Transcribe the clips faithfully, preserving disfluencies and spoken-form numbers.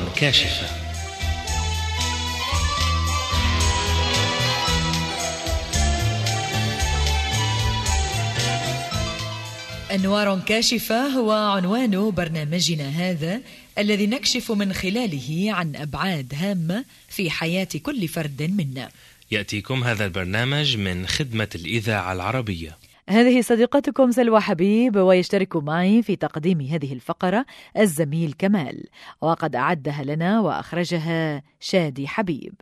كاشفة. أنوار كاشفة هو عنوان برنامجنا هذا، الذي نكشف من خلاله عن أبعاد هامة في حياة كل فرد منا. يأتيكم هذا البرنامج من خدمة الإذاعة العربية. هذه صديقتكم سلوى حبيب، ويشترك معي في تقديم هذه الفقرة الزميل كمال، وقد أعدها لنا وأخرجها شادي حبيب.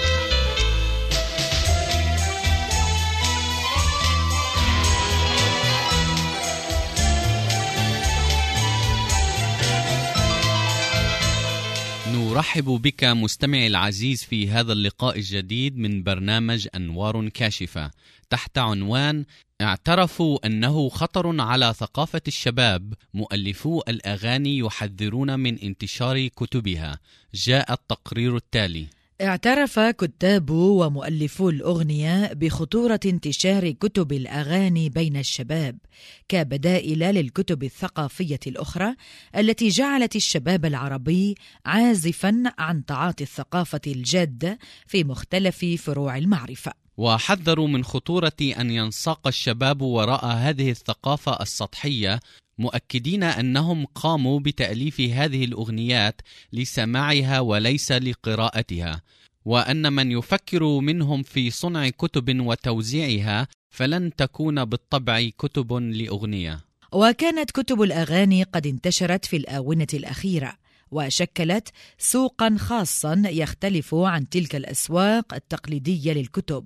نرحب بك مستمعي العزيز في هذا اللقاء الجديد من برنامج أنوار كاشفة تحت عنوان اعترفوا أنه خطر على ثقافة الشباب، مؤلفو الأغاني يحذرون من انتشار كتبها. جاء التقرير التالي: اعترف كتاب ومؤلفو الأغنية بخطورة انتشار كتب الأغاني بين الشباب كبدائل للكتب الثقافية الأخرى التي جعلت الشباب العربي عازفاً عن تعاطي الثقافة الجادة في مختلف فروع المعرفة. وحذروا من خطورة أن ينساق الشباب وراء هذه الثقافة السطحية، مؤكدين أنهم قاموا بتأليف هذه الأغنيات لسماعها وليس لقراءتها، وأن من يفكر منهم في صنع كتب وتوزيعها فلن تكون بالطبع كتب لأغنية. وكانت كتب الأغاني قد انتشرت في الآونة الأخيرة، وشكلت سوقاً خاصاً يختلف عن تلك الأسواق التقليدية للكتب،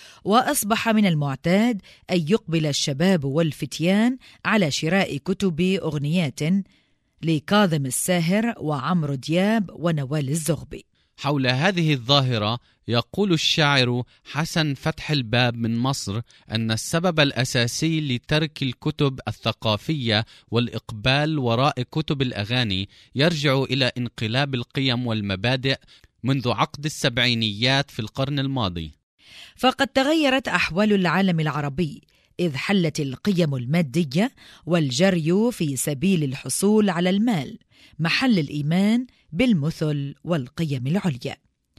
وأصبح من المعتاد أن يقبل الشباب والفتيان على شراء كتب أغنيات لكاظم الساهر وعمرو دياب ونوال الزغبي. حول هذه الظاهرة يقول الشاعر حسن فتح الباب من مصر أن السبب الأساسي لترك الكتب الثقافية والإقبال وراء كتب الأغاني يرجع إلى انقلاب القيم والمبادئ منذ عقد السبعينيات في القرن الماضي. فقد تغيرت أحوال العالم العربي، إذ حلت القيم المادية والجري في سبيل الحصول على المال محل الإيمان بالمثل والقيم العليا.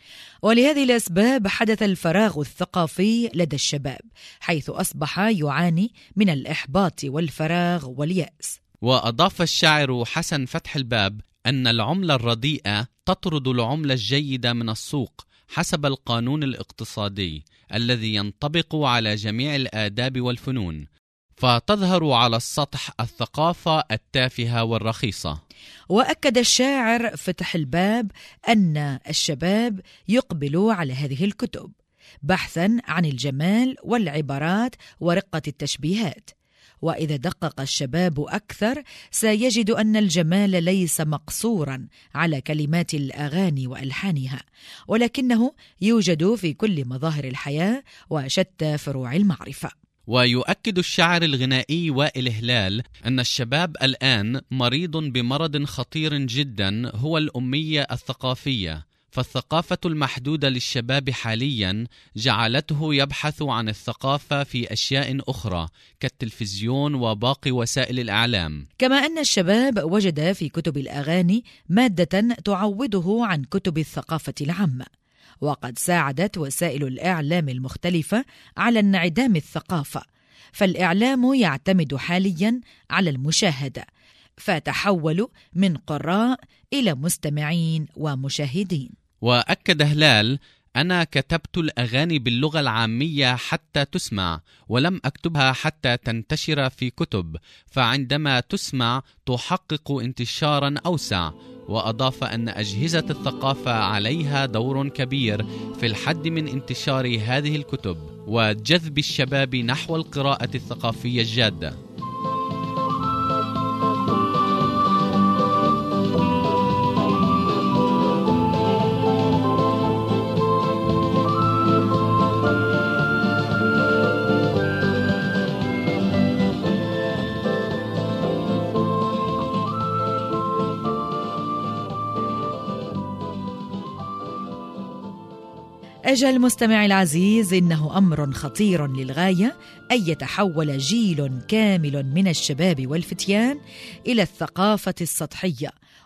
ولهذه الأسباب حدث الفراغ الثقافي لدى الشباب، حيث أصبح يعاني من الإحباط والفراغ واليأس. وأضاف الشاعر حسن فتح الباب أن العملة الرديئة تطرد العملة الجيدة من السوق حسب القانون الاقتصادي الذي ينطبق على جميع الآداب والفنون، فتظهر على السطح الثقافة التافهة والرخيصة. وأكد الشاعر فتح الباب أن الشباب يقبلوا على هذه الكتب بحثاً عن الجمال والعبارات ورقة التشبيهات، وإذا دقق الشباب أكثر سيجد أن الجمال ليس مقصوراً على كلمات الأغاني وألحانها، ولكنه يوجد في كل مظاهر الحياة وشتى فروع المعرفة. ويؤكد الشاعر الغنائي وائل هلال أن الشباب الآن مريض بمرض خطير جدا هو الأمية الثقافية، فالثقافة المحدودة للشباب حاليا جعلته يبحث عن الثقافة في أشياء أخرى كالتلفزيون وباقي وسائل الإعلام. كما أن الشباب وجد في كتب الأغاني مادة تعوضه عن كتب الثقافة العامة، وقد ساعدت وسائل الإعلام المختلفة على انعدام الثقافة، فالإعلام يعتمد حاليا على المشاهدة، فتحولوا من قراء إلى مستمعين ومشاهدين. وأكد هلال: أنا كتبت الأغاني باللغة العامية حتى تسمع، ولم أكتبها حتى تنتشر في كتب، فعندما تسمع تحقق انتشارا أوسع. وأضاف أن أجهزة الثقافة عليها دور كبير في الحد من انتشار هذه الكتب وجذب الشباب نحو القراءة الثقافية الجادة. أجل مستمعي العزيز، إنه أمر خطير للغاية أن يتحول جيل كامل من الشباب والفتيان إلى الثقافة السطحية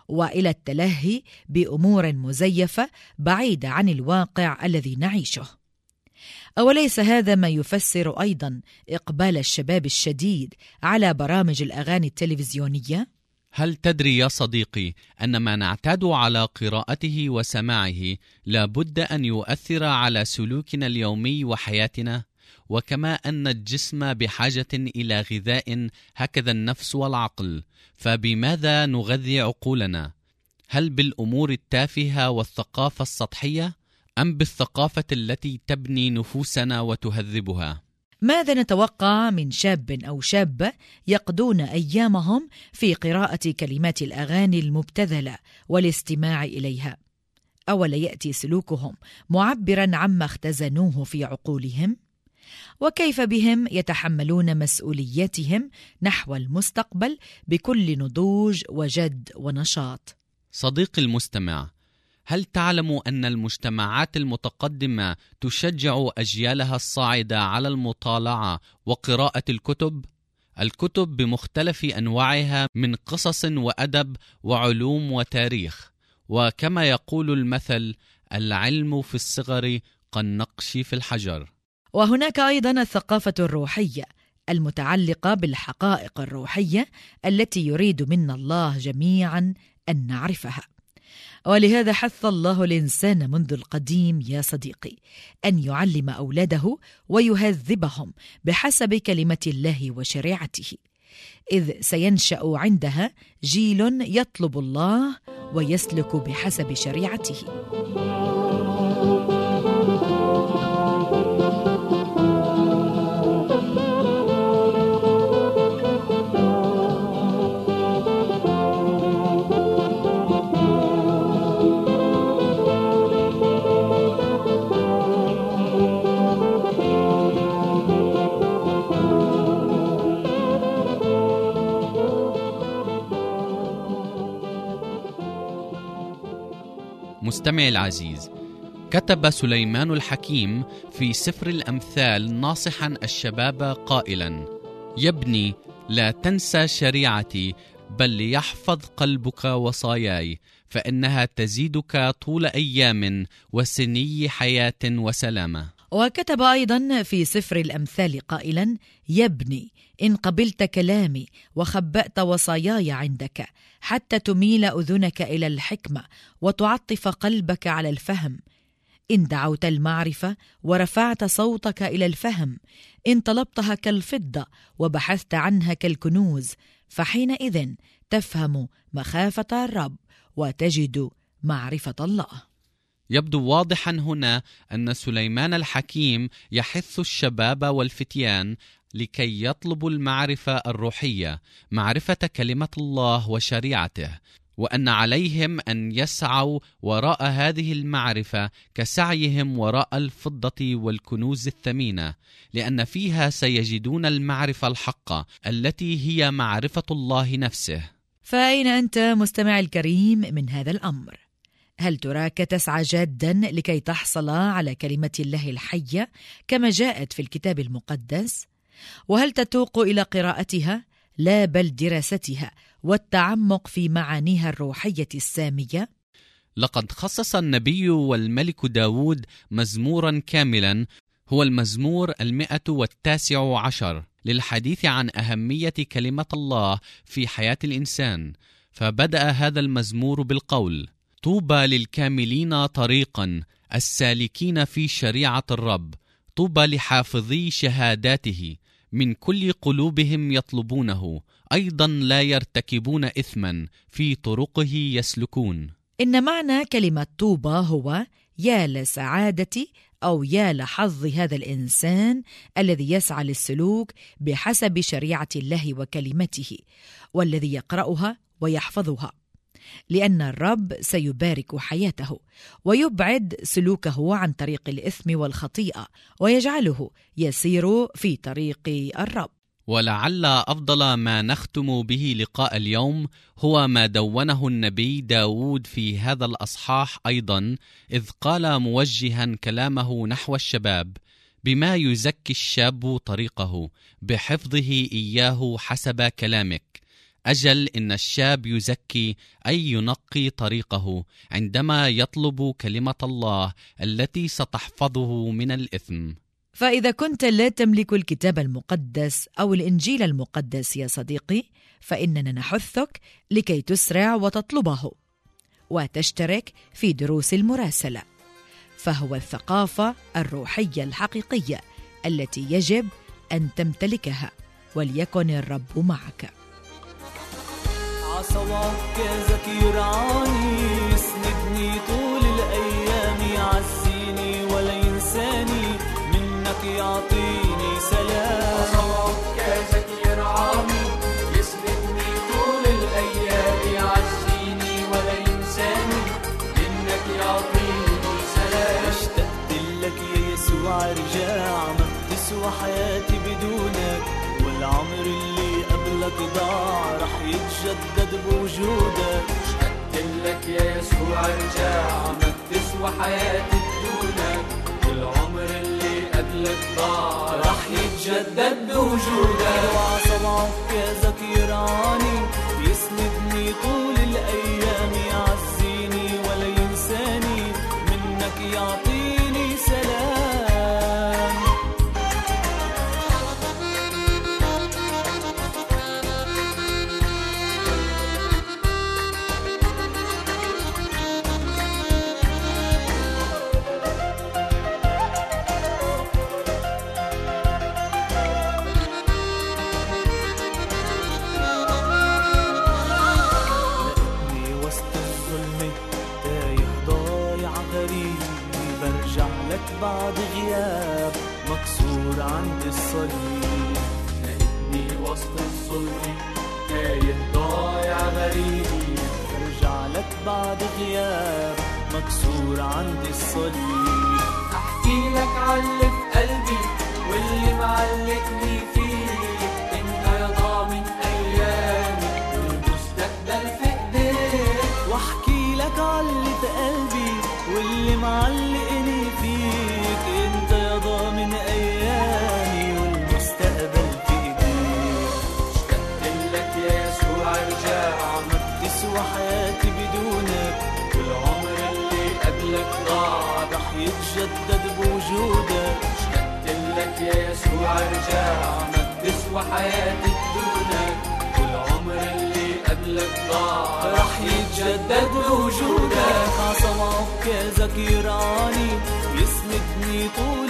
وإلى التلهي بأمور مزيفة بعيدة عن الواقع الذي نعيشه. أوليس هذا ما يفسر أيضا إقبال الشباب الشديد على برامج الأغاني التلفزيونية؟ هل تدري يا صديقي أن ما نعتاد على قراءته وسماعه لابد أن يؤثر على سلوكنا اليومي وحياتنا؟ وكما أن الجسم بحاجة إلى غذاء، هكذا النفس والعقل، فبماذا نغذي عقولنا؟ هل بالأمور التافهة والثقافة السطحية، أم بالثقافة التي تبني نفوسنا وتهذبها؟ ماذا نتوقع من شاب أو شابة يقضون أيامهم في قراءة كلمات الأغاني المبتذلة والاستماع إليها؟ أولا يأتي سلوكهم معبرا عما اختزنوه في عقولهم؟ وكيف بهم يتحملون مسؤولياتهم نحو المستقبل بكل نضوج وجد ونشاط؟ صديقي المستمع، هل تعلم أن المجتمعات المتقدمة تشجع أجيالها الصاعدة على المطالعة وقراءة الكتب؟ الكتب بمختلف أنواعها من قصص وأدب وعلوم وتاريخ، وكما يقول المثل: العلم في الصغر كالنقش في الحجر. وهناك أيضا الثقافة الروحية المتعلقة بالحقائق الروحية التي يريد منا الله جميعا أن نعرفها. ولهذا حث الله الإنسان منذ القديم يا صديقي أن يعلم أولاده ويهذبهم بحسب كلمة الله وشريعته، إذ سينشأ عندها جيل يطلب الله ويسلك بحسب شريعته. مستمعي العزيز، كتب سليمان الحكيم في سفر الأمثال ناصحا الشباب قائلا: يا ابني لا تنسى شريعتي، بل ليحفظ قلبك وصاياي، فإنها تزيدك طول أيام وسني حياة وسلامة. وكتب أيضا في سفر الأمثال قائلا: يا ابني إن قبلت كلامي وخبأت وصاياي عندك، حتى تميل أذنك إلى الحكمة وتعطف قلبك على الفهم، إن دعوت المعرفة ورفعت صوتك إلى الفهم، إن طلبتها كالفضة وبحثت عنها كالكنوز، فحينئذ تفهم مخافة الرب وتجد معرفة الله. يبدو واضحا هنا أن سليمان الحكيم يحث الشباب والفتيان لكي يطلبوا المعرفة الروحية، معرفة كلمة الله وشريعته، وأن عليهم أن يسعوا وراء هذه المعرفة كسعيهم وراء الفضة والكنوز الثمينة، لأن فيها سيجدون المعرفة الحقة التي هي معرفة الله نفسه. فأين أنت مستمع الكريم من هذا الأمر؟ هل تراك تسعى جادا لكي تحصل على كلمة الله الحية كما جاءت في الكتاب المقدس؟ وهل تتوق إلى قراءتها لا بل دراستها والتعمق في معانيها الروحية السامية؟ لقد خصص النبي والملك داود مزمورا كاملا، هو المزمور المئة والتاسع عشر، للحديث عن أهمية كلمة الله في حياة الإنسان. فبدأ هذا المزمور بالقول: طوبى للكاملين طريقا، السالكين في شريعة الرب، طوبى لحافظي شهاداته، من كل قلوبهم يطلبونه، أيضا لا يرتكبون إثما، في طرقه يسلكون. إن معنى كلمة طوبى هو يا لسعادتي أو يا لحظ هذا الإنسان الذي يسعى للسلوك بحسب شريعة الله وكلمته، والذي يقرأها ويحفظها، لأن الرب سيبارك حياته ويبعد سلوكه عن طريق الإثم والخطيئة ويجعله يسير في طريق الرب. ولعل أفضل ما نختم به لقاء اليوم هو ما دونه النبي داود في هذا الأصحاح أيضا، إذ قال موجها كلامه نحو الشباب: بما يزكي الشاب طريقه، بحفظه إياه حسب كلامك، أجل إن الشاب يزكي أي ينقي طريقه عندما يطلب كلمة الله التي ستحفظه من الإثم. فإذا كنت لا تملك الكتاب المقدس أو الإنجيل المقدس يا صديقي، فإننا نحثك لكي تسرع وتطلبه وتشترك في دروس المراسلة، فهو الثقافة الروحية الحقيقية التي يجب أن تمتلكها. وليكن الرب معك. عصواك ذكي يرعاني، يسندني طول الأيام، يعزيني ولا ينساني، منك يعطيني سلام. عصواك ذكي يرعاني، يسندني طول الأيام، يعزيني ولا ينساني، منك يعطيني سلام. اشتقت لك يا يسوع ارجع، ما بتسوى حياتي بدونك، والعمر اللي قبلك ضاع رح يتجدد بوجودك. اشتقت لك يا يسوع ارجع، ما بتسوى حياتي بدونك، والعمر اللي قبلك ضاع رح يتجدد بوجودك. وعصواك ذكي يرعاني، يسندني طول الأيام، يعزيني ولا ينساني، منك يعطيني سلام. بعد غياب مكسور عند الصليب، لقيتني وسط الظلم تايه ضايع غريب، برجع لك بعد غياب مكسور عند الصليب. احكي لك عاللي في قلبي واللي معلقني فيك، انت يا ضامن ايامي والمستقبل في ايديك. واحكي لك عاللي في قلبي واللي معلقني فيك، انت يا ضامن ايامي والمستقبل في ايديك. اشتقت لك يا يسوع ارجع، ما بتسوى حياتي بدونك، والعمر اللي قبلك ضاع رح يتجدد بوجودك. اشتقت لك يا يسوع ارجع، ما بتسوى حياتي بدونك، والعمر اللي قبلك ضاع رح يتجدد بوجودك. عصواك ذكي يرعاني، يسندني طول